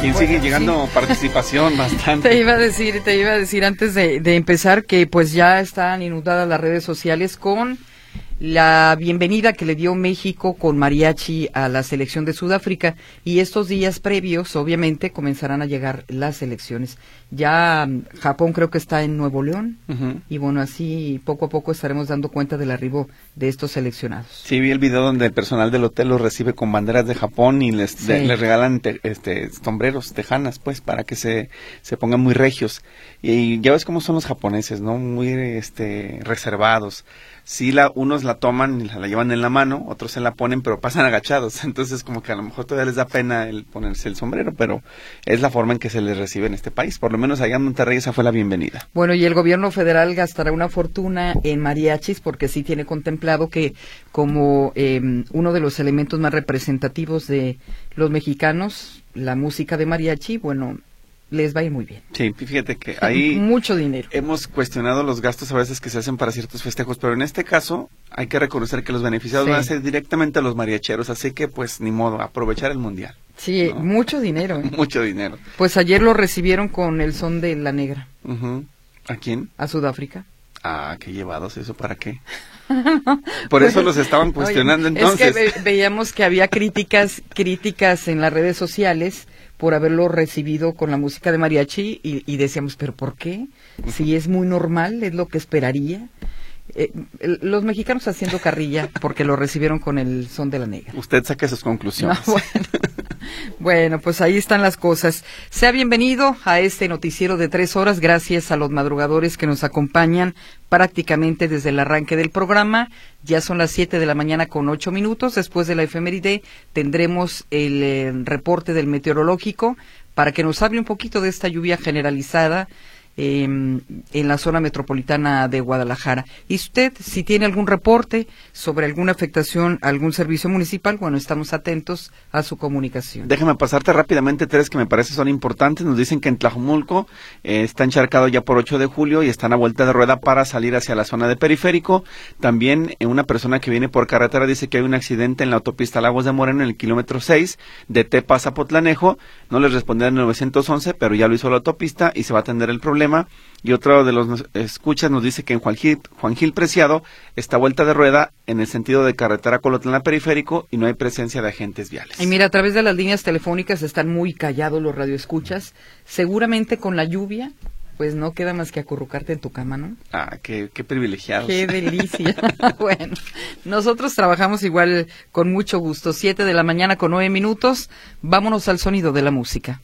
Y sigue llegando participación bastante. Te iba a decir antes de empezar que pues ya están inundadas las redes sociales con la bienvenida que le dio México con mariachi a la selección de Sudáfrica, y estos días previos obviamente comenzarán a llegar las elecciones. Ya Japón creo que está en Nuevo León, y bueno, así poco a poco estaremos dando cuenta del arribo de estos seleccionados. Sí, vi el video donde el personal del hotel los recibe con banderas de Japón y les regalan sombreros, tejanas, pues, para que se pongan muy regios. Y ya ves cómo son los japoneses, ¿no? Muy reservados. Sí, unos la toman y la llevan en la mano, otros se la ponen, pero pasan agachados. Entonces, como que a lo mejor todavía les da pena el ponerse el sombrero, pero es la forma en que se les recibe en este país. Por lo menos allá en Monterrey esa fue la bienvenida. Bueno, y el gobierno federal gastará una fortuna en mariachis, porque sí tiene contemplado que como uno de los elementos más representativos de los mexicanos, la música de mariachi, bueno, les va a ir muy bien. Sí, fíjate que ahí mucho dinero. Hemos cuestionado los gastos a veces que se hacen para ciertos festejos, pero en este caso hay que reconocer que los beneficiados van a ser directamente a los mariacheros, así que pues ni modo, aprovechar el mundial. Sí, ¿no? Mucho dinero. Mucho dinero. Pues ayer lo recibieron con el son de La Negra. ¿A quién? A Sudáfrica. Ah, qué llevados, ¿eso para qué? Por eso los estaban cuestionando. Oye, entonces. Es que veíamos que había críticas en las redes sociales por haberlo recibido con la música de mariachi y decíamos, ¿pero por qué? Si es muy normal, es lo que esperaría. Los mexicanos haciendo carrilla porque lo recibieron con el son de La Negra. Usted saque sus conclusiones. No, bueno, pues ahí están las cosas. Sea bienvenido a este noticiero de 3 horas, gracias a los madrugadores que nos acompañan prácticamente desde el arranque del programa. Ya son las 7 de la mañana con 8 minutos. Después de la efeméride tendremos el reporte del meteorológico para que nos hable un poquito de esta lluvia generalizada en la zona metropolitana de Guadalajara. Y usted, si tiene algún reporte sobre alguna afectación a algún servicio municipal, bueno, estamos atentos a su comunicación. Déjame pasarte rápidamente 3 que me parece son importantes. Nos dicen que en Tlajomulco está encharcado ya por 8 de julio y están a vuelta de rueda para salir hacia la zona de Periférico. También una persona que viene por carretera dice que hay un accidente en la autopista Lagos de Moreno en el kilómetro 6 de Tepa a Zapotlanejo. No les respondieron en 911, pero ya lo hizo la autopista y se va a atender el problema. Y otro de los escuchas nos dice que en Juan Gil Preciado está vuelta de rueda en el sentido de carretera Colotlán a Periférico y no hay presencia de agentes viales. Y mira, a través de las líneas telefónicas están muy callados los radioescuchas. Seguramente con la lluvia, pues no queda más que acurrucarte en tu cama, ¿no? Ah, qué privilegiados. Qué delicia. Bueno, nosotros trabajamos igual con mucho gusto. 7 de la mañana con 9 minutos. Vámonos al sonido de la música.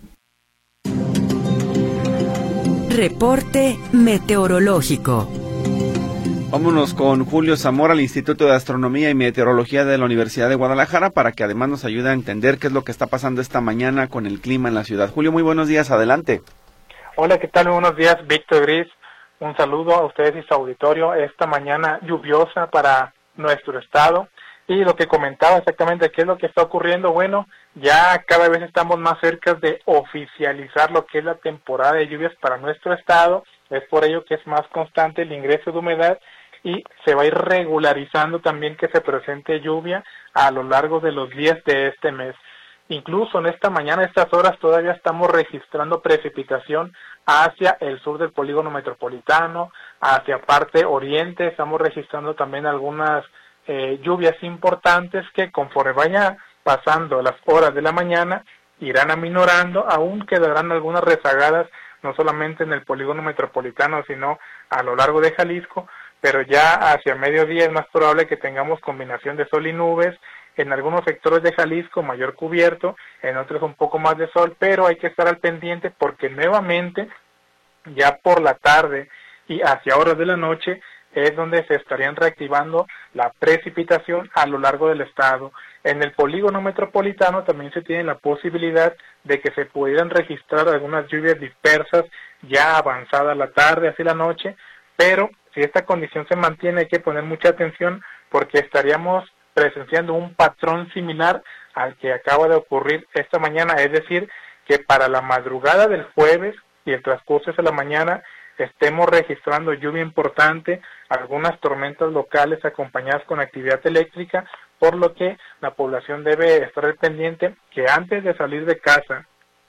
Reporte meteorológico. Vámonos con Julio Zamora al Instituto de Astronomía y Meteorología de la Universidad de Guadalajara para que además nos ayude a entender qué es lo que está pasando esta mañana con el clima en la ciudad. Julio, muy buenos días, adelante. Hola, ¿qué tal? Muy buenos días, Víctor Gris. Un saludo a ustedes y su auditorio. Esta mañana lluviosa para nuestro estado. Y lo que comentaba exactamente, ¿qué es lo que está ocurriendo? Bueno, ya cada vez estamos más cerca de oficializar lo que es la temporada de lluvias para nuestro estado. Es por ello que es más constante el ingreso de humedad y se va a ir regularizando también que se presente lluvia a lo largo de los días de este mes. Incluso en esta mañana, a estas horas, todavía estamos registrando precipitación hacia el sur del polígono metropolitano, hacia parte oriente. Estamos registrando también algunas lluvias importantes que conforme vaya pasando las horas de la mañana irán aminorando, aún quedarán algunas rezagadas no solamente en el polígono metropolitano sino a lo largo de Jalisco, pero ya hacia mediodía es más probable que tengamos combinación de sol y nubes, en algunos sectores de Jalisco mayor cubierto, en otros un poco más de sol, pero hay que estar al pendiente porque nuevamente ya por la tarde y hacia horas de la noche es donde se estarían reactivando la precipitación a lo largo del estado. En el polígono metropolitano también se tiene la posibilidad de que se pudieran registrar algunas lluvias dispersas ya avanzada la tarde hacia la noche, pero si esta condición se mantiene hay que poner mucha atención porque estaríamos presenciando un patrón similar al que acaba de ocurrir esta mañana, es decir, que para la madrugada del jueves y el transcurso de la mañana estemos registrando lluvia importante, algunas tormentas locales acompañadas con actividad eléctrica, por lo que la población debe estar al pendiente que antes de salir de casa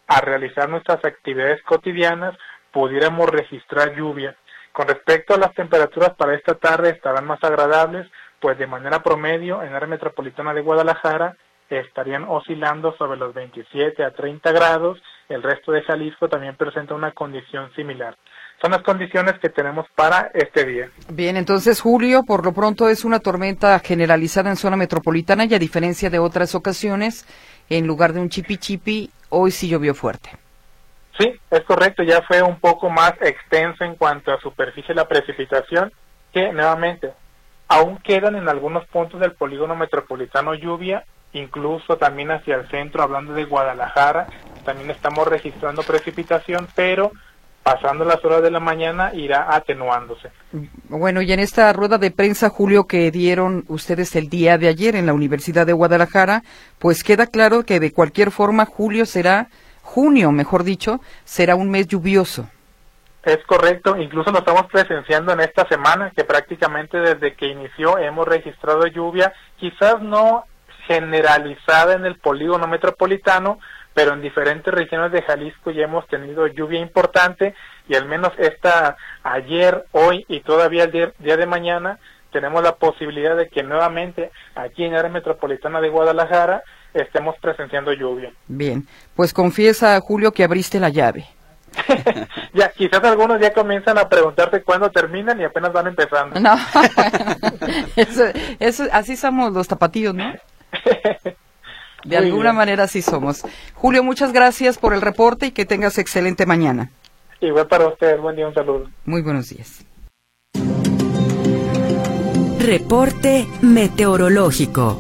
a realizar nuestras actividades cotidianas, pudiéramos registrar lluvia. Con respecto a las temperaturas para esta tarde, estarán más agradables, pues de manera promedio en el área metropolitana de Guadalajara estarían oscilando sobre los 27 a 30 grados, el resto de Jalisco también presenta una condición similar. Son las condiciones que tenemos para este día. Bien, entonces, Julio, por lo pronto es una tormenta generalizada en zona metropolitana y a diferencia de otras ocasiones, en lugar de un chipi-chipi, hoy sí llovió fuerte. Sí, es correcto, ya fue un poco más extenso en cuanto a superficie de la precipitación, que nuevamente aún quedan en algunos puntos del polígono metropolitano lluvia, incluso también hacia el centro, hablando de Guadalajara, también estamos registrando precipitación, pero pasando las horas de la mañana irá atenuándose. Bueno, y en esta rueda de prensa, Julio, que dieron ustedes el día de ayer en la Universidad de Guadalajara, pues queda claro que de cualquier forma junio, mejor dicho, será un mes lluvioso. Es correcto, incluso lo estamos presenciando en esta semana, que prácticamente desde que inició hemos registrado lluvia, quizás no generalizada en el polígono metropolitano, pero en diferentes regiones de Jalisco ya hemos tenido lluvia importante y al menos ayer, hoy y todavía el día de mañana tenemos la posibilidad de que nuevamente aquí en el área metropolitana de Guadalajara estemos presenciando lluvia. Bien, pues confiesa, Julio, que abriste la llave. Ya, quizás algunos ya comienzan a preguntarse cuándo terminan y apenas van empezando. No, eso, así somos los tapatíos, ¿no? De alguna manera así somos. Julio, muchas gracias por el reporte y que tengas excelente mañana. Igual para ustedes, buen día, un saludo. Muy buenos días. Reporte meteorológico.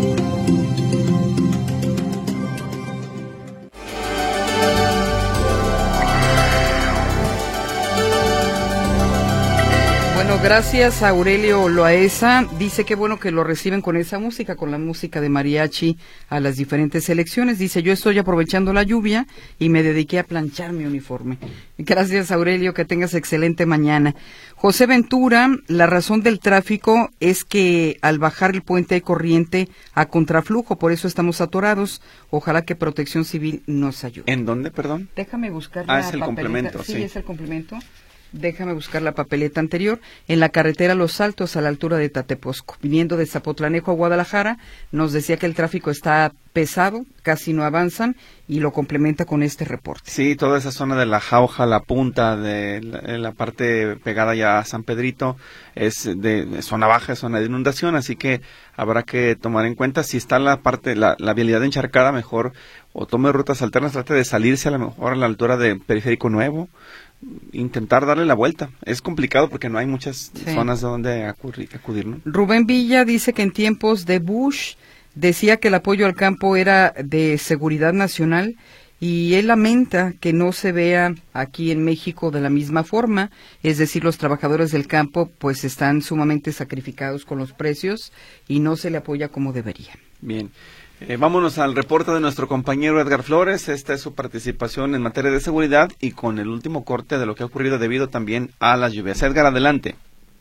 Bueno, gracias a Aurelio Loaesa. Dice que bueno que lo reciben con esa música, con la música de mariachi a las diferentes elecciones. Dice, yo estoy aprovechando la lluvia y me dediqué a planchar mi uniforme. Gracias, Aurelio, que tengas excelente mañana. José Ventura, la razón del tráfico es que al bajar el puente hay corriente a contraflujo, por eso estamos atorados. Ojalá que Protección Civil nos ayude. ¿En dónde, perdón? Déjame buscar la es el papeleta. complemento, Sí, sí. es el complemento. Déjame buscar la papeleta anterior. En la carretera Los Altos, a la altura de Tateposco, viniendo de Zapotlanejo a Guadalajara, nos decía que el tráfico está pesado, casi no avanzan, y lo complementa con este reporte. Sí, toda esa zona de la Jauja, la punta de la parte pegada ya a San Pedrito, es de zona baja, es zona de inundación, así que habrá que tomar en cuenta si está la vialidad encharcada, mejor o tome rutas alternas, trate de salirse a lo mejor a la altura de Periférico Nuevo, intentar darle la vuelta. Es complicado porque no hay muchas zonas donde acudir, ¿no? Rubén Villa dice que en tiempos de Bush decía que el apoyo al campo era de seguridad nacional y él lamenta que no se vea aquí en México de la misma forma, es decir, los trabajadores del campo pues están sumamente sacrificados con los precios y no se le apoya como debería. Bien. Vámonos al reporte de nuestro compañero Edgar Flores. Esta es su participación en materia de seguridad y con el último corte de lo que ha ocurrido debido también a las lluvias. Edgar, adelante.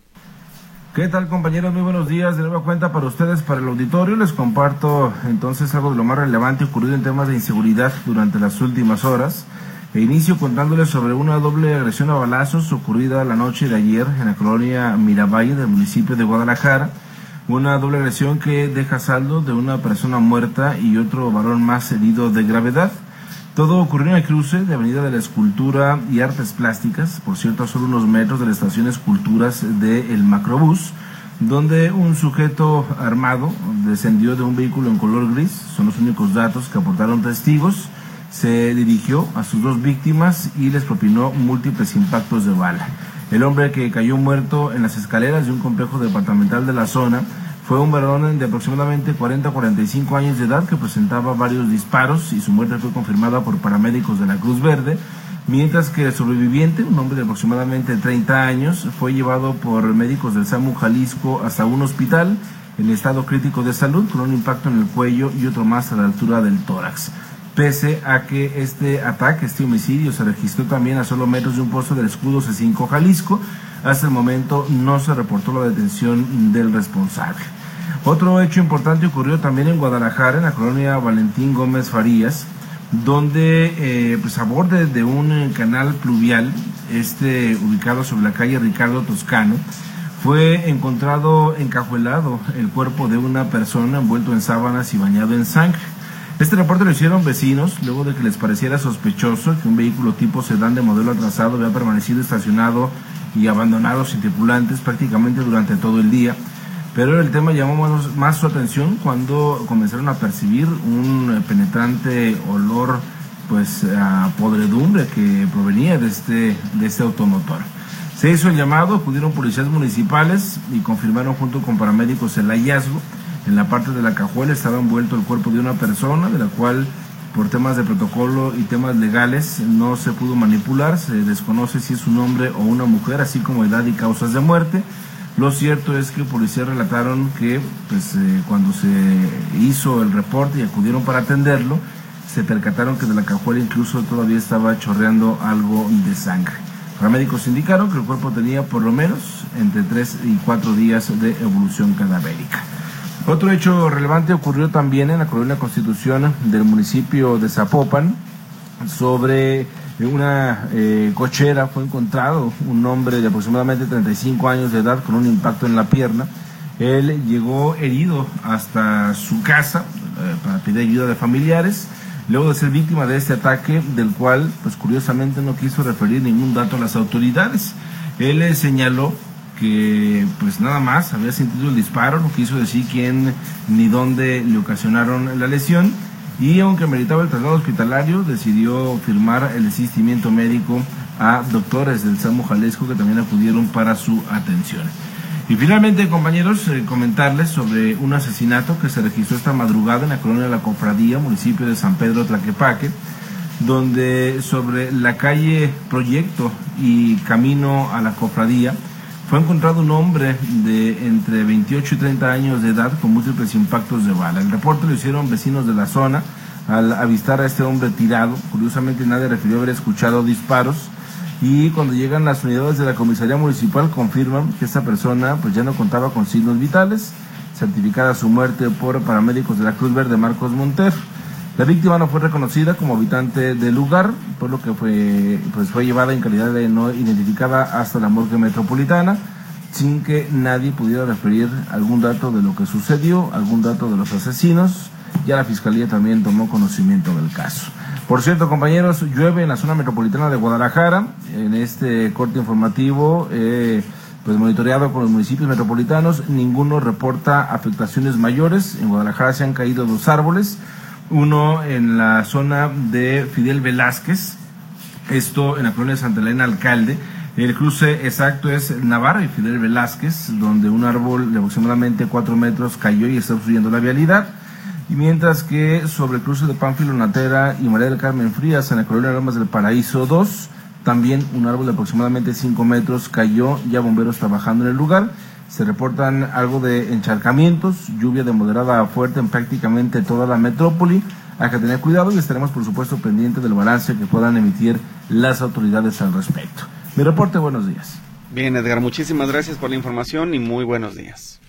¿Qué tal, compañeros? Muy buenos días. De nueva cuenta para ustedes, para el auditorio. Les comparto entonces algo de lo más relevante ocurrido en temas de inseguridad durante las últimas horas. E inicio contándoles sobre una doble agresión a balazos ocurrida la noche de ayer en la colonia Miravalle del municipio de Guadalajara. Una doble agresión que deja saldo de una persona muerta y otro varón más herido de gravedad. Todo ocurrió en el cruce de Avenida de la Escultura y Artes Plásticas, por cierto, a solo unos metros de la estación Esculturas del Macrobús, donde un sujeto armado descendió de un vehículo en color gris, son los únicos datos que aportaron testigos, se dirigió a sus dos víctimas y les propinó múltiples impactos de bala. El hombre que cayó muerto en las escaleras de un complejo departamental de la zona fue un varón de aproximadamente 40 a 45 años de edad que presentaba varios disparos y su muerte fue confirmada por paramédicos de la Cruz Verde, mientras que el sobreviviente, un hombre de aproximadamente 30 años, fue llevado por médicos del SAMU Jalisco hasta un hospital en estado crítico de salud con un impacto en el cuello y otro más a la altura del tórax. Pese a que este homicidio se registró también a solo metros de un posto del escudo C5 Jalisco, hasta el momento no se reportó la detención del responsable. Otro hecho importante ocurrió también en Guadalajara, en la colonia Valentín Gómez Farías, donde pues a borde de un canal pluvial, ubicado sobre la calle Ricardo Toscano, fue encontrado encajuelado el cuerpo de una persona envuelto en sábanas y bañado en sangre. Este reporte lo hicieron vecinos luego de que les pareciera sospechoso que un vehículo tipo sedán de modelo atrasado había permanecido estacionado y abandonado sin tripulantes prácticamente durante todo el día. Pero el tema llamó más su atención cuando comenzaron a percibir un penetrante olor pues a podredumbre que provenía de este automotor. Se hizo el llamado, acudieron policías municipales y confirmaron junto con paramédicos el hallazgo. En la parte de la cajuela estaba envuelto el cuerpo de una persona, de la cual por temas de protocolo y temas legales no se pudo manipular. Se desconoce si es un hombre o una mujer, así como edad y causas de muerte. Lo cierto es que policías relataron que cuando se hizo el reporte y acudieron para atenderlo, se percataron que de la cajuela incluso todavía estaba chorreando algo de sangre. Paramédicos indicaron que el cuerpo tenía por lo menos entre 3 y 4 días de evolución cadavérica. Otro hecho relevante ocurrió también en la colonia Constitución del municipio de Zapopan. Sobre una cochera fue encontrado un hombre de aproximadamente 35 años de edad con un impacto en la pierna. Él llegó herido hasta su casa para pedir ayuda de familiares, luego de ser víctima de este ataque, del cual, pues curiosamente, no quiso referir ningún dato a las autoridades. Él señaló que pues nada más había sentido el disparo, no quiso decir quién ni dónde le ocasionaron la lesión, y aunque meritaba el traslado hospitalario, decidió firmar el asistimiento médico a doctores del SAMU Jalisco que también acudieron para su atención. Y finalmente, compañeros, comentarles sobre un asesinato que se registró esta madrugada en la colonia de la Cofradía, municipio de San Pedro Tlaquepaque, donde sobre la calle Proyecto y camino a la Cofradía fue encontrado un hombre de entre 28 y 30 años de edad con múltiples impactos de bala. El reporte lo hicieron vecinos de la zona al avistar a este hombre tirado. Curiosamente nadie refirió haber escuchado disparos, y cuando llegan las unidades de la comisaría municipal confirman que esta persona pues ya no contaba con signos vitales, certificada su muerte por paramédicos de la Cruz Verde Marcos Montero. La víctima no fue reconocida como habitante del lugar, por lo que fue llevada en calidad de no identificada hasta la morgue metropolitana, sin que nadie pudiera referir algún dato de lo que sucedió, algún dato de los asesinos. Ya la Fiscalía también tomó conocimiento del caso. Por cierto, compañeros, llueve en la zona metropolitana de Guadalajara. En este corte informativo, monitoreado con los municipios metropolitanos, ninguno reporta afectaciones mayores. En Guadalajara se han caído 2 árboles. Uno en la zona de Fidel Velázquez, esto en la colonia de Santa Elena Alcalde. El cruce exacto es Navarra y Fidel Velázquez, donde un árbol de aproximadamente 4 metros cayó y está obstruyendo la vialidad. Y mientras que sobre el cruce de Pánfilo Natera y María del Carmen Frías, en la colonia Lomas del Paraíso 2, también un árbol de aproximadamente 5 metros cayó, ya bomberos trabajando en el lugar. Se reportan algo de encharcamientos, lluvia de moderada a fuerte en prácticamente toda la metrópoli. Hay que tener cuidado y estaremos, por supuesto, pendientes del balance que puedan emitir las autoridades al respecto. Mi reporte, buenos días. Bien, Edgar, muchísimas gracias por la información y muy buenos días.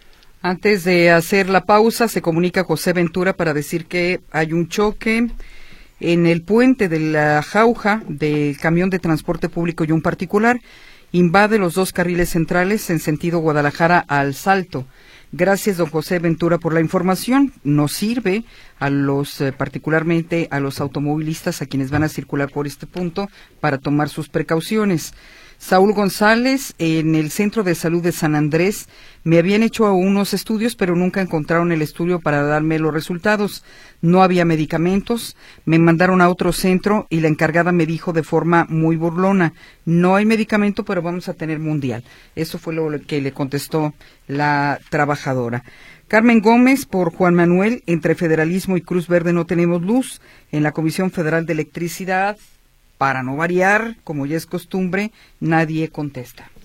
Antes de hacer la pausa, se comunica José Ventura para decir que hay un choque en el puente de la Jauja del camión de transporte público y un particular. Invade los 2 carriles centrales en sentido Guadalajara al Salto. Gracias, don José Ventura, por la información. Nos sirve a particularmente a los automovilistas, a quienes van a circular por este punto, para tomar sus precauciones. Saúl González, en el Centro de Salud de San Andrés, me habían hecho unos estudios, pero nunca encontraron el estudio para darme los resultados. No había medicamentos, me mandaron a otro centro y la encargada me dijo de forma muy burlona, no hay medicamento, pero vamos a tener mundial. Eso fue lo que le contestó la trabajadora. Carmen Gómez, por Juan Manuel, entre Federalismo y Cruz Verde no tenemos luz. En la Comisión Federal de Electricidad, para no variar, como ya es costumbre, nadie contesta.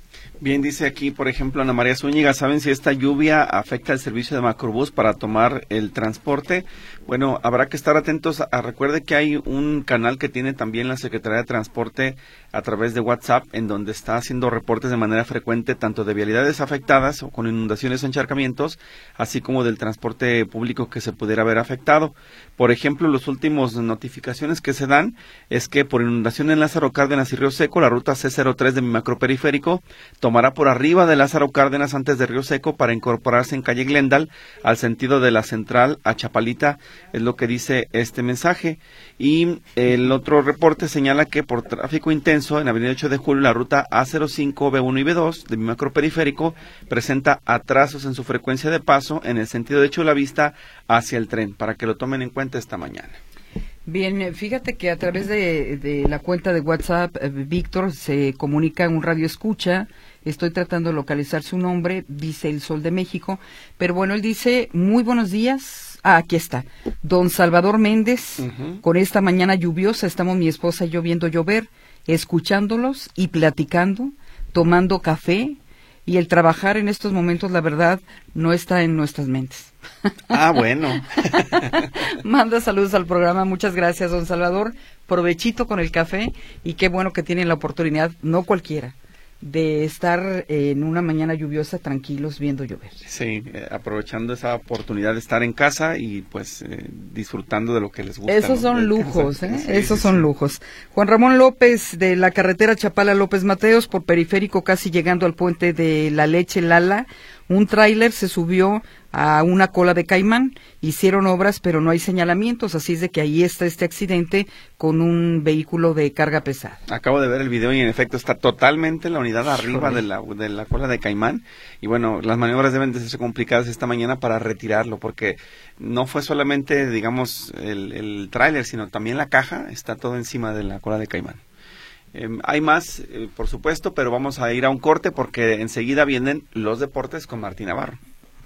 Bien, dice aquí, por ejemplo, Ana María Zúñiga, ¿saben si esta lluvia afecta el servicio de Macrobús para tomar el transporte? Bueno, habrá que estar atentos. Recuerde que hay un canal que tiene también la Secretaría de Transporte a través de WhatsApp, en donde está haciendo reportes de manera frecuente tanto de vialidades afectadas o con inundaciones o encharcamientos, así como del transporte público que se pudiera haber afectado. Por ejemplo, las últimas notificaciones que se dan es que por inundación en Lázaro Cárdenas y Río Seco, la ruta C03 de mi macroperiférico tomará por arriba de Lázaro Cárdenas antes de Río Seco para incorporarse en calle Glendale al sentido de la Central a Chapalita, es lo que dice este mensaje. Y el otro reporte señala que por tráfico intenso en Avenida 8 de Julio, la ruta A05, B1 y B2 de mi macroperiférico presenta atrasos en su frecuencia de paso en el sentido de Chulavista hacia el tren, para que lo tomen en cuenta esta mañana. Bien, fíjate que a través de la cuenta de WhatsApp, Víctor se comunica un radio escucha. Estoy tratando de localizar su nombre, dice El Sol de México, pero bueno, él dice, muy buenos días. Aquí está, don Salvador Méndez, con esta mañana lluviosa, estamos mi esposa y yo viendo llover, escuchándolos y platicando, tomando café, y el trabajar en estos momentos, la verdad, no está en nuestras mentes. Bueno. Manda saludos al programa, muchas gracias, don Salvador, provechito con el café, y qué bueno que tienen la oportunidad, no cualquiera, de estar en una mañana lluviosa tranquilos viendo llover. Sí, aprovechando esa oportunidad de estar en casa y pues disfrutando de lo que les gusta. Esos son lujos, ¿eh? Sí, esos son lujos. Juan Ramón López, de la carretera Chapala López Mateos, por periférico casi llegando al puente de La Leche Lala, un tráiler se subió a una cola de caimán, hicieron obras pero no hay señalamientos, así es de que ahí está este accidente con un vehículo de carga pesada. Acabo de ver el video y en efecto está totalmente la unidad arriba de la cola de caimán, y bueno, las maniobras deben de ser complicadas esta mañana para retirarlo, porque no fue solamente, digamos, el tráiler, sino también la caja, está todo encima de la cola de caimán. Hay más, por supuesto, pero vamos a ir a un corte porque enseguida vienen los deportes con Martín Navarro.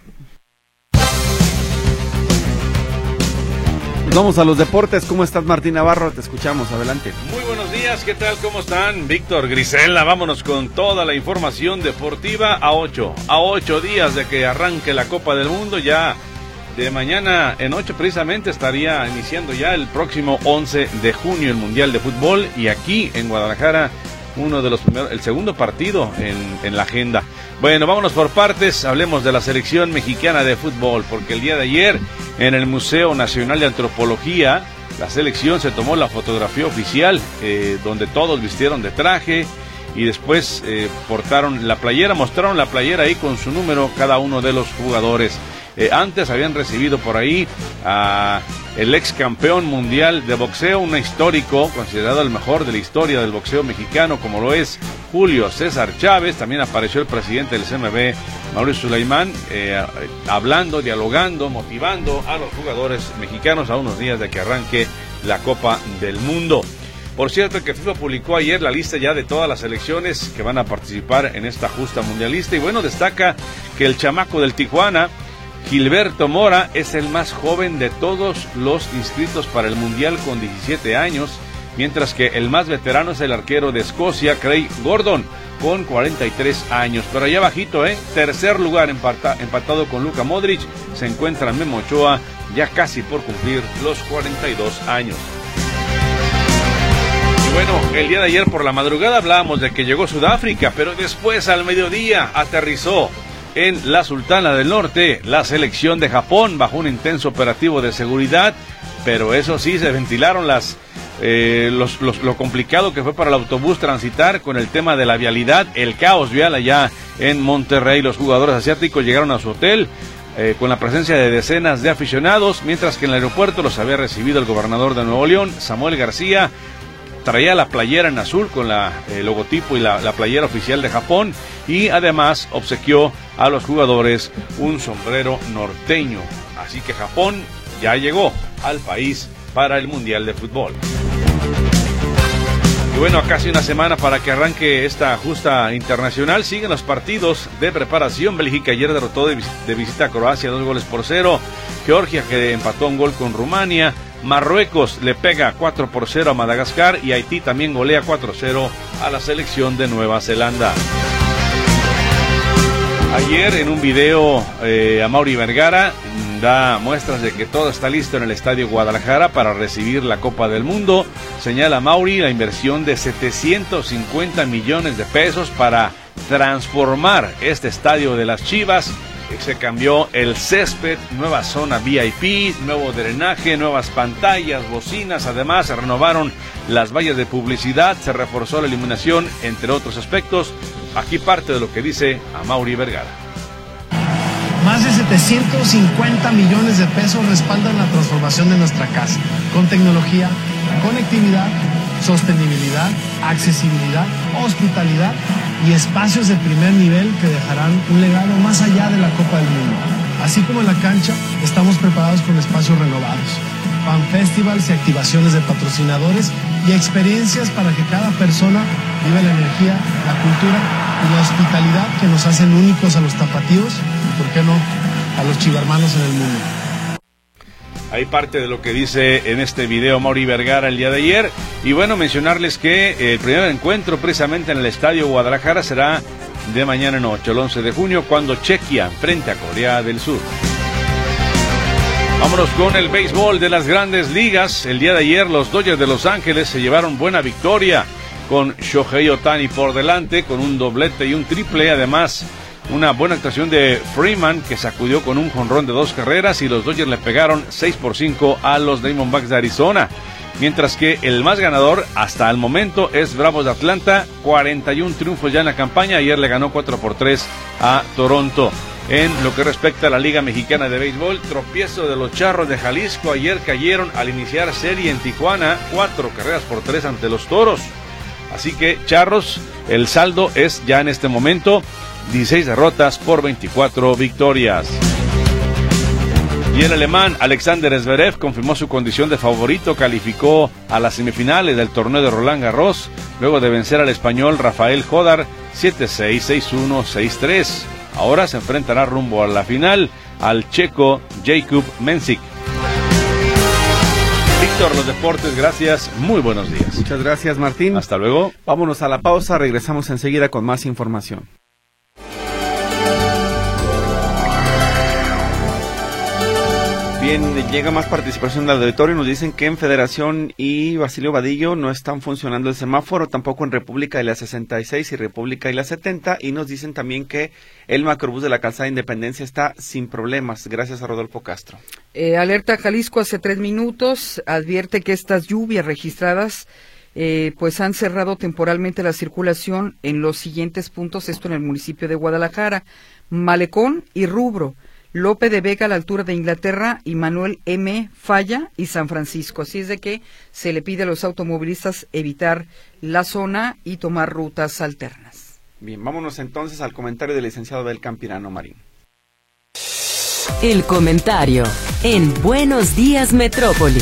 Vamos a los deportes. ¿Cómo estás, Martín Navarro? Te escuchamos, adelante. Muy buenos días, ¿qué tal? ¿Cómo están? Víctor, Grisela, vámonos con toda la información deportiva a 8 días de que arranque la Copa del Mundo. Ya de mañana en 8 precisamente estaría iniciando ya el próximo 11 de junio el Mundial de Fútbol, y aquí en Guadalajara el segundo partido en la agenda. Bueno, vámonos por partes, hablemos de la selección mexicana de fútbol, porque el día de ayer en el Museo Nacional de Antropología la selección se tomó la fotografía oficial, donde todos vistieron de traje y después mostraron la playera ahí con su número cada uno de los jugadores. Antes habían recibido por ahí a el ex campeón mundial de boxeo, un histórico, considerado el mejor de la historia del boxeo mexicano, como lo es Julio César Chávez. También apareció el presidente del CMB, Mauricio Sulaimán, hablando, dialogando, motivando a los jugadores mexicanos a unos días de que arranque la Copa del Mundo. Por cierto, que FIFA publicó ayer la lista ya de todas las selecciones que van a participar en esta justa mundialista, y bueno, destaca que el chamaco del Tijuana, Gilberto Mora, es el más joven de todos los inscritos para el Mundial con 17 años, mientras que el más veterano es el arquero de Escocia, Craig Gordon, con 43 años. Pero allá bajito, tercer lugar empatado con Luka Modric, se encuentra Memo Ochoa, ya casi por cumplir los 42 años. Y bueno, el día de ayer por la madrugada hablábamos de que llegó Sudáfrica, pero después al mediodía aterrizó en la Sultana del Norte la selección de Japón bajo un intenso operativo de seguridad, pero eso sí, se ventilaron lo complicado que fue para el autobús transitar con el tema de la vialidad, el caos vial allá en Monterrey. Los jugadores asiáticos llegaron a su hotel con la presencia de decenas de aficionados, mientras que en el aeropuerto los había recibido el gobernador de Nuevo León, Samuel García. Traía la playera en azul con el logotipo y la playera oficial de Japón, y además obsequió a los jugadores un sombrero norteño. Así que Japón ya llegó al país para el Mundial de Fútbol. Y bueno, a casi una semana para que arranque esta justa internacional, siguen los partidos de preparación. Bélgica ayer derrotó de visita a Croacia 2-0. Georgia, que empató un gol con Rumania. Marruecos le pega 4-0 a Madagascar, y Haití también golea 4-0 a la selección de Nueva Zelanda. Ayer en un video Amaury Vergara da muestras de que todo está listo en el Estadio Guadalajara para recibir la Copa del Mundo. Señala Amaury la inversión de 750 millones de pesos para transformar este estadio de las Chivas. Se cambió el césped, nueva zona VIP, nuevo drenaje, nuevas pantallas, bocinas. Además, se renovaron las vallas de publicidad, se reforzó la iluminación, entre otros aspectos. Aquí parte de lo que dice Amaury Vergara. Más de 750 millones de pesos respaldan la transformación de nuestra casa, con tecnología, conectividad, sostenibilidad, accesibilidad, hospitalidad y espacios de primer nivel que dejarán un legado más allá de la Copa del Mundo. Así como en la cancha, estamos preparados con espacios renovados, fan festivals y activaciones de patrocinadores y experiencias para que cada persona viva la energía, la cultura y la hospitalidad que nos hacen únicos a los tapatíos y, ¿por qué no?, a los chivermanos en el mundo. Hay parte de lo que dice en este video Amaury Vergara el día de ayer. Y bueno, mencionarles que el primer encuentro precisamente en el Estadio Guadalajara será de mañana en noche, el 11 de junio, cuando Chequia frente a Corea del Sur. Vámonos con el béisbol de las Grandes Ligas. El día de ayer los Dodgers de Los Ángeles se llevaron buena victoria con Shohei Ohtani por delante, con un doblete y un triple. Además, una buena actuación de Freeman, que sacudió con un jonrón de 2 carreras, y los Dodgers le pegaron 6-5 a los Diamondbacks de Arizona. Mientras que el más ganador hasta el momento es Bravos de Atlanta, 41 triunfos ya en la campaña. Ayer le ganó 4-3 a Toronto. En lo que respecta a la Liga Mexicana de Béisbol, tropiezo de los Charros de Jalisco. Ayer cayeron al iniciar serie en Tijuana, 4-3 ante los Toros. Así que Charros, el saldo es ya en este momento 16 derrotas por 24 victorias. Y el alemán Alexander Zverev confirmó su condición de favorito, calificó a las semifinales del torneo de Roland Garros, luego de vencer al español Rafael Jodar 7-6, 6-1, 6-3. Ahora se enfrentará rumbo a la final al checo Jakub Mensik. Víctor, los deportes, gracias, muy buenos días. Muchas gracias, Martín. Hasta luego. Vámonos a la pausa, regresamos enseguida con más información. Bien, llega más participación del auditorio. Nos dicen que en Federación y Basilio Vadillo no están funcionando el semáforo, tampoco en República y la 66 y República y la 70. Y nos dicen también que el macrobús de la Calzada Independencia está sin problemas. Gracias a Rodolfo Castro. Alerta Jalisco hace 3 minutos. Advierte que estas lluvias registradas pues han cerrado temporalmente la circulación en los siguientes puntos. Esto en el municipio de Guadalajara: Malecón y Rubro, Lope de Vega a la altura de Inglaterra y Manuel M. Falla y San Francisco. Así es de que se le pide a los automovilistas evitar la zona y tomar rutas alternas. Bien, vámonos entonces al comentario del licenciado Abel Campirano Marín. El comentario en Buenos Días Metrópoli.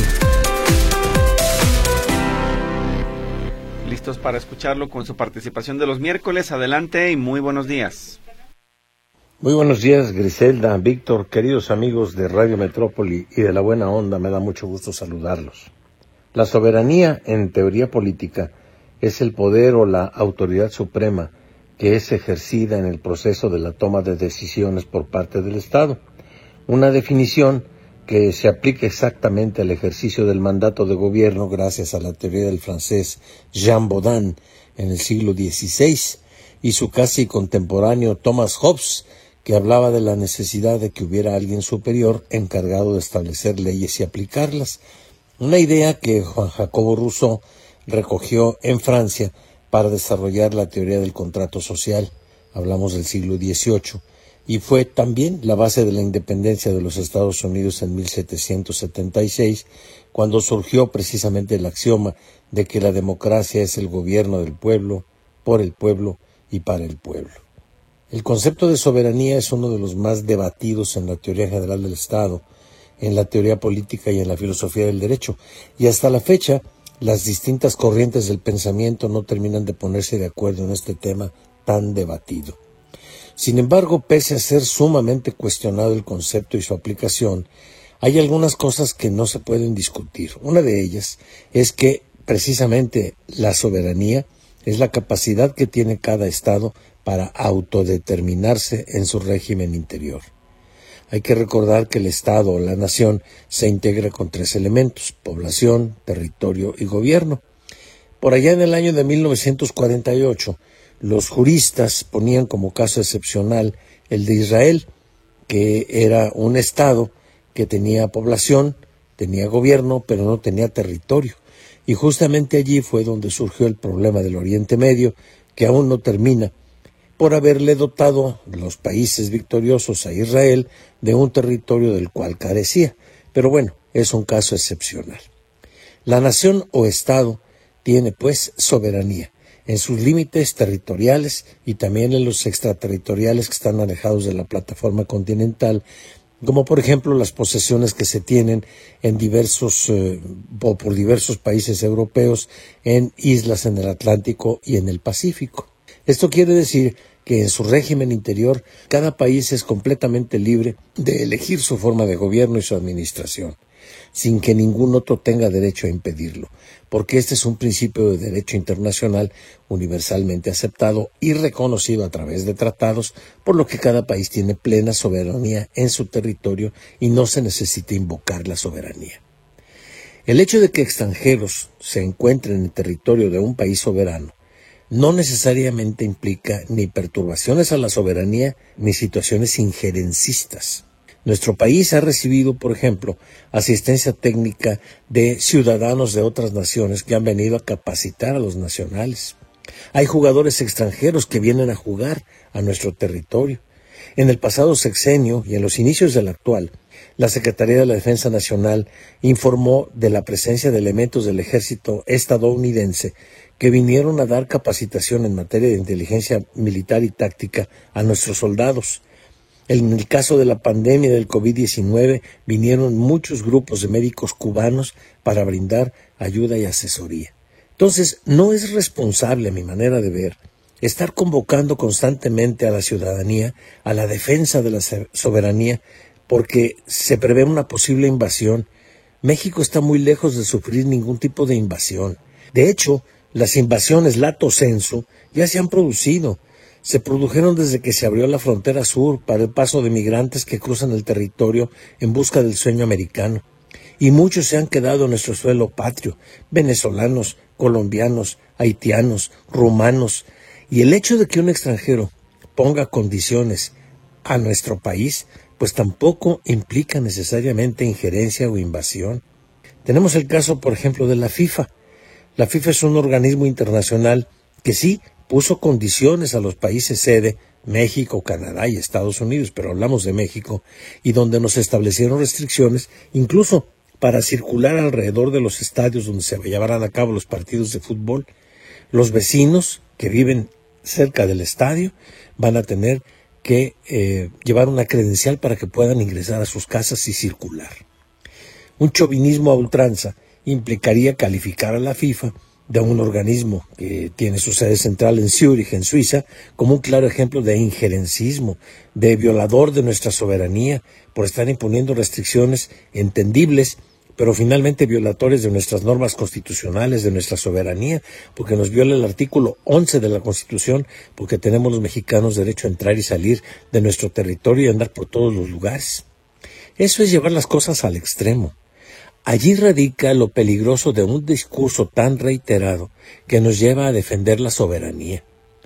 Listos para escucharlo con su participación de los miércoles. Adelante y muy buenos días. Muy buenos días, Griselda, Víctor, queridos amigos de Radio Metrópoli y de La Buena Onda, me da mucho gusto saludarlos. La soberanía, en teoría política, es el poder o la autoridad suprema que es ejercida en el proceso de la toma de decisiones por parte del Estado. Una definición que se aplica exactamente al ejercicio del mandato de gobierno gracias a la teoría del francés Jean Bodin en el siglo XVI y su casi contemporáneo Thomas Hobbes, que hablaba de la necesidad de que hubiera alguien superior encargado de establecer leyes y aplicarlas. Una idea que Juan Jacobo Rousseau recogió en Francia para desarrollar la teoría del contrato social, hablamos del siglo XVIII, y fue también la base de la independencia de los Estados Unidos en 1776, cuando surgió precisamente el axioma de que la democracia es el gobierno del pueblo, por el pueblo y para el pueblo. El concepto de soberanía es uno de los más debatidos en la teoría general del Estado, en la teoría política y en la filosofía del derecho, y hasta la fecha las distintas corrientes del pensamiento no terminan de ponerse de acuerdo en este tema tan debatido. Sin embargo, pese a ser sumamente cuestionado el concepto y su aplicación, hay algunas cosas que no se pueden discutir. Una de ellas es que precisamente la soberanía es la capacidad que tiene cada Estado para autodeterminarse en su régimen interior. Hay que recordar que el Estado o la nación se integra con 3 elementos: población, territorio y gobierno. Por allá en el año de 1948, los juristas ponían como caso excepcional el de Israel, que era un Estado que tenía población, tenía gobierno, pero no tenía territorio. Y justamente allí fue donde surgió el problema del Oriente Medio, que aún no termina, por haberle dotado los países victoriosos a Israel de un territorio del cual carecía. Pero bueno, es un caso excepcional. La nación o Estado tiene pues soberanía en sus límites territoriales y también en los extraterritoriales que están alejados de la plataforma continental, como por ejemplo las posesiones que se tienen en por diversos países europeos en islas en el Atlántico y en el Pacífico. Esto quiere decir que en su régimen interior cada país es completamente libre de elegir su forma de gobierno y su administración, sin que ningún otro tenga derecho a impedirlo, porque este es un principio de derecho internacional universalmente aceptado y reconocido a través de tratados, por lo que cada país tiene plena soberanía en su territorio y no se necesita invocar la soberanía. El hecho de que extranjeros se encuentren en el territorio de un país soberano no necesariamente implica ni perturbaciones a la soberanía ni situaciones injerencistas. Nuestro país ha recibido, por ejemplo, asistencia técnica de ciudadanos de otras naciones que han venido a capacitar a los nacionales. Hay jugadores extranjeros que vienen a jugar a nuestro territorio. En el pasado sexenio y en los inicios del actual, la Secretaría de la Defensa Nacional informó de la presencia de elementos del ejército estadounidense que vinieron a dar capacitación en materia de inteligencia militar y táctica a nuestros soldados. En el caso de la pandemia del COVID-19, vinieron muchos grupos de médicos cubanos para brindar ayuda y asesoría. Entonces, no es responsable, a mi manera de ver, estar convocando constantemente a la ciudadanía a la defensa de la soberanía porque se prevé una posible invasión. México está muy lejos de sufrir ningún tipo de invasión. De hecho, las invasiones lato sensu ya se han producido. Se produjeron desde que se abrió la frontera sur para el paso de migrantes que cruzan el territorio en busca del sueño americano. Y muchos se han quedado en nuestro suelo patrio: venezolanos, colombianos, haitianos, rumanos. Y el hecho de que un extranjero ponga condiciones a nuestro país, pues tampoco implica necesariamente injerencia o invasión. Tenemos el caso, por ejemplo, de la FIFA. La FIFA es un organismo internacional que sí puso condiciones a los países sede, México, Canadá y Estados Unidos, pero hablamos de México, y donde nos establecieron restricciones, incluso para circular alrededor de los estadios donde se llevarán a cabo los partidos de fútbol. Los vecinos que viven cerca del estadio van a tener que llevar una credencial para que puedan ingresar a sus casas y circular. Un chauvinismo a ultranza implicaría calificar a la FIFA, de un organismo que tiene su sede central en Zúrich, en Suiza, como un claro ejemplo de injerencismo, de violador de nuestra soberanía, por estar imponiendo restricciones entendibles, pero finalmente violatorias de nuestras normas constitucionales, de nuestra soberanía, porque nos viola el artículo 11 de la Constitución, porque tenemos los mexicanos derecho a entrar y salir de nuestro territorio y andar por todos los lugares. Eso es llevar las cosas al extremo. Allí radica lo peligroso de un discurso tan reiterado que nos lleva a defender la soberanía.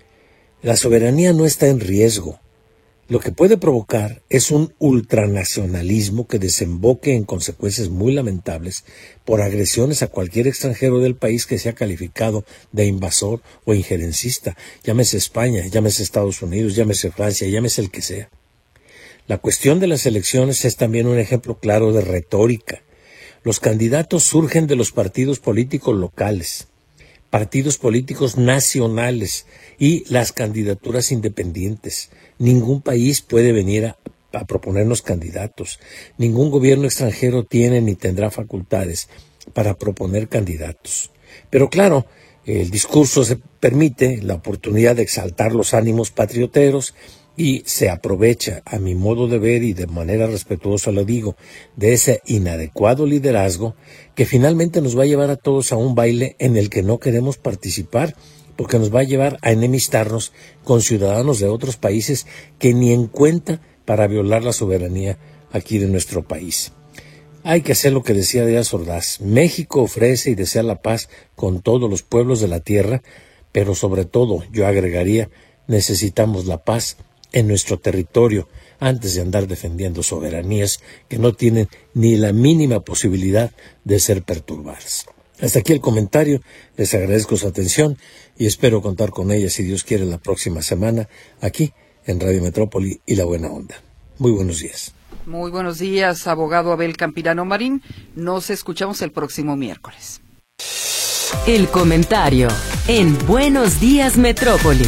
La soberanía no está en riesgo. Lo que puede provocar es un ultranacionalismo que desemboque en consecuencias muy lamentables por agresiones a cualquier extranjero del país que sea calificado de invasor o injerencista, llámese España, llámese Estados Unidos, llámese Francia, llámese el que sea. La cuestión de las elecciones es también un ejemplo claro de retórica. Los candidatos surgen de los partidos políticos locales, partidos políticos nacionales y las candidaturas independientes. Ningún país puede venir a proponernos candidatos. Ningún gobierno extranjero tiene ni tendrá facultades para proponer candidatos. Pero claro, el discurso se permite la oportunidad de exaltar los ánimos patrioteros y se aprovecha, a mi modo de ver y de manera respetuosa lo digo, de ese inadecuado liderazgo que finalmente nos va a llevar a todos a un baile en el que no queremos participar, porque nos va a llevar a enemistarnos con ciudadanos de otros países que ni en cuenta para violar la soberanía aquí de nuestro país. Hay que hacer lo que decía Díaz Ordaz. México ofrece y desea la paz con todos los pueblos de la tierra, pero sobre todo, yo agregaría, necesitamos la paz en nuestro territorio antes de andar defendiendo soberanías que no tienen ni la mínima posibilidad de ser perturbadas. Hasta aquí el comentario, les agradezco su atención y espero contar con ella, si Dios quiere, la próxima semana, aquí en Radio Metrópoli y La Buena Onda. Muy buenos días. Muy buenos días, abogado Abel Campirano Marín. Nos escuchamos el próximo miércoles. El comentario en Buenos Días Metrópoli.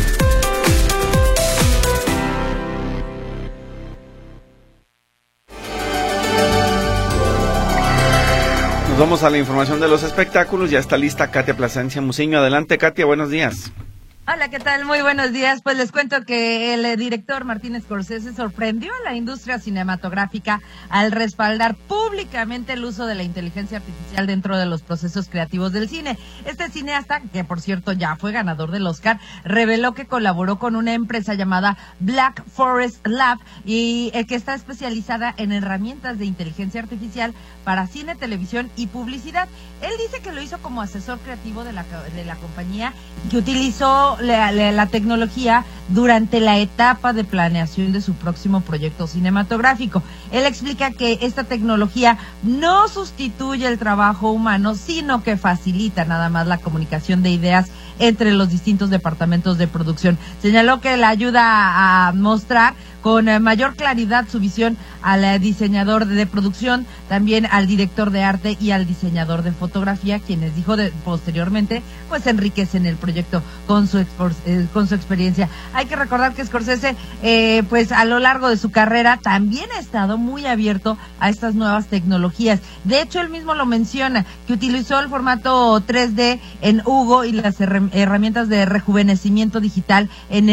Nos vamos a la información de los espectáculos. Ya está lista Katia Plasencia Muciño. Adelante, Katia, buenos días. Hola, ¿qué tal? Muy buenos días. Pues les cuento que el director Martin Scorsese sorprendió a la industria cinematográfica al respaldar públicamente el uso de la inteligencia artificial dentro de los procesos creativos del cine. Este cineasta, que por cierto ya fue ganador del Oscar, reveló que colaboró con una empresa llamada Black Forest Lab y que está especializada en herramientas de inteligencia artificial para cine, televisión y publicidad. Él dice que lo hizo como asesor creativo de la compañía, que utilizó la tecnología durante la etapa de planeación de su próximo proyecto cinematográfico. Él explica que esta tecnología no sustituye el trabajo humano, sino que facilita nada más la comunicación de ideas entre los distintos departamentos de producción. Señaló que le ayuda a mostrar con mayor claridad su visión al diseñador de producción, también al director de arte y al diseñador de fotografía, quienes dijo posteriormente pues enriquecen el proyecto con su experiencia. Hay que recordar que Scorsese pues a lo largo de su carrera también ha estado muy abierto a estas nuevas tecnologías. De hecho, él mismo lo menciona, que utilizó el formato 3D en Hugo y las herramientas de rejuvenecimiento digital en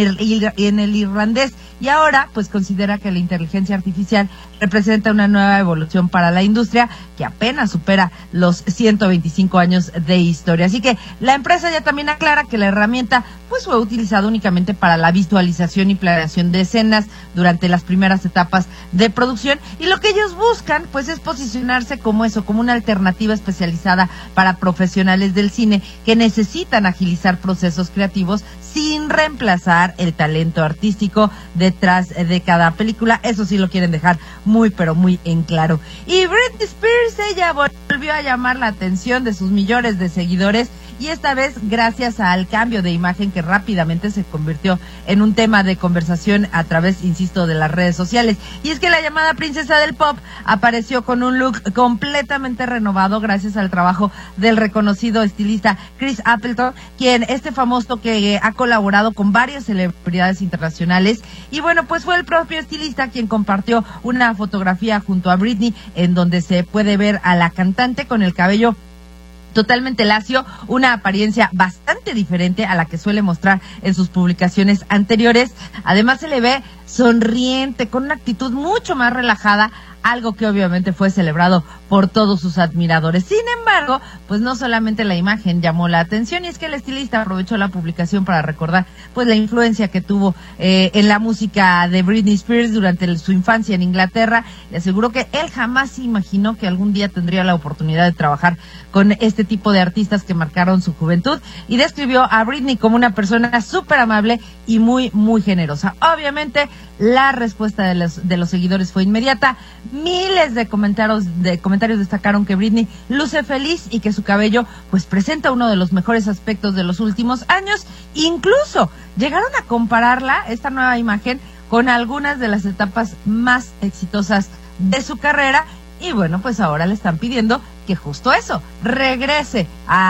el irlandés, y ahora pues considera que la inteligencia artificial representa una nueva evolución para la industria que apenas supera los 125 años de historia. Así que la empresa ya también aclara que la herramienta pues fue utilizada únicamente para la visualización y planeación de escenas durante las primeras etapas de producción, y lo que ellos buscan pues es posicionarse como una alternativa especializada para profesionales del cine que necesitan agilizar procesos creativos sin reemplazar el talento artístico detrás de cada película. Eso sí lo quieren dejar muy pero muy en claro. Y Britney Spears, ella volvió a llamar la atención de sus millones de seguidores, y esta vez gracias al cambio de imagen que rápidamente se convirtió en un tema de conversación a través, insisto, de las redes sociales. Y es que la llamada princesa del pop apareció con un look completamente renovado gracias al trabajo del reconocido estilista Chris Appleton, quien famoso que ha colaborado con varias celebridades internacionales. Y bueno, pues fue el propio estilista quien compartió una fotografía junto a Britney en donde se puede ver a la cantante con el cabello totalmente lacio, una apariencia bastante diferente a la que suele mostrar en sus publicaciones anteriores. Además se le ve sonriente, con una actitud mucho más relajada, algo que obviamente fue celebrado por todos sus admiradores. Sin embargo, pues no solamente la imagen llamó la atención, y es que el estilista aprovechó la publicación para recordar pues la influencia que tuvo en la música de Britney Spears durante su infancia en Inglaterra. Le aseguró que él jamás se imaginó que algún día tendría la oportunidad de trabajar con este tipo de artistas que marcaron su juventud, y describió a Britney como una persona súper amable y muy, muy generosa. Obviamente, la respuesta de los seguidores fue inmediata. Miles de comentarios destacaron que Britney luce feliz y que su cabello pues presenta uno de los mejores aspectos de los últimos años. Incluso llegaron a compararla, esta nueva imagen, con algunas de las etapas más exitosas de su carrera. Y bueno, pues ahora le están pidiendo que justo eso, regrese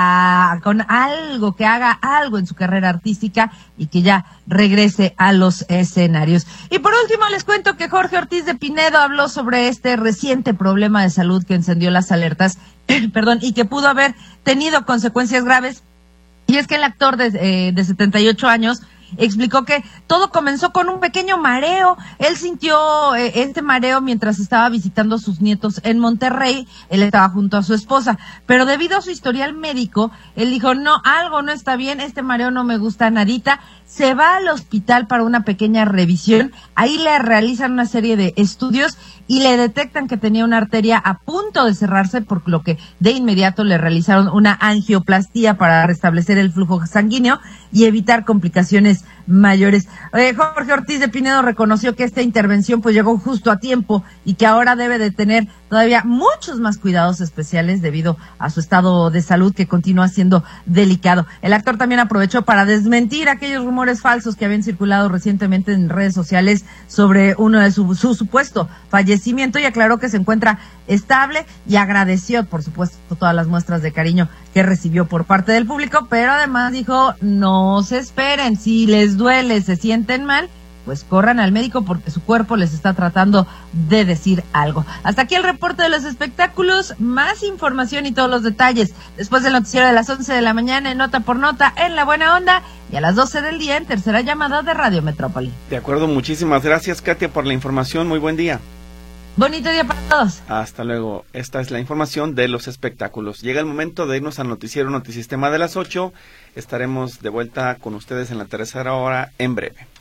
con algo, que haga algo en su carrera artística y que ya regrese a los escenarios. Y por último les cuento que Jorge Ortiz de Pinedo habló sobre este reciente problema de salud que encendió las alertas, y que pudo haber tenido consecuencias graves. Y es que el actor de 78 años explicó que todo comenzó con un pequeño mareo. Él sintió este mareo mientras estaba visitando a sus nietos en Monterrey. Él estaba junto a su esposa, pero debido a su historial médico, él dijo, no, algo no está bien, este mareo no me gusta nadita. Se va al hospital para una pequeña revisión. Ahí le realizan una serie de estudios y le detectan que tenía una arteria a punto de cerrarse, por lo que de inmediato le realizaron una angioplastía para restablecer el flujo sanguíneo y evitar complicaciones mayores. Jorge Ortiz de Pinedo reconoció que esta intervención pues llegó justo a tiempo y que ahora debe de tener todavía muchos más cuidados especiales debido a su estado de salud que continúa siendo delicado. El actor también aprovechó para desmentir aquellos rumores falsos que habían circulado recientemente en redes sociales sobre uno de su supuesto fallecimiento y aclaró que se encuentra estable y agradeció, por supuesto, todas las muestras de cariño que recibió por parte del público, pero además dijo, no se esperen, si les duele, se sienten mal, pues corran al médico porque su cuerpo les está tratando de decir algo. Hasta aquí el reporte de los espectáculos, más información y todos los detalles después del noticiero de las 11 de la mañana en Nota por Nota en La Buena Onda y a las 12 del día en Tercera Llamada de Radio Metrópoli. De acuerdo, muchísimas gracias, Katia, por la información. Muy buen día. Bonito día para todos. Hasta luego. Esta es la información de los espectáculos. Llega el momento de irnos al noticiero Notisistema de las 8. Estaremos de vuelta con ustedes en la tercera hora en breve.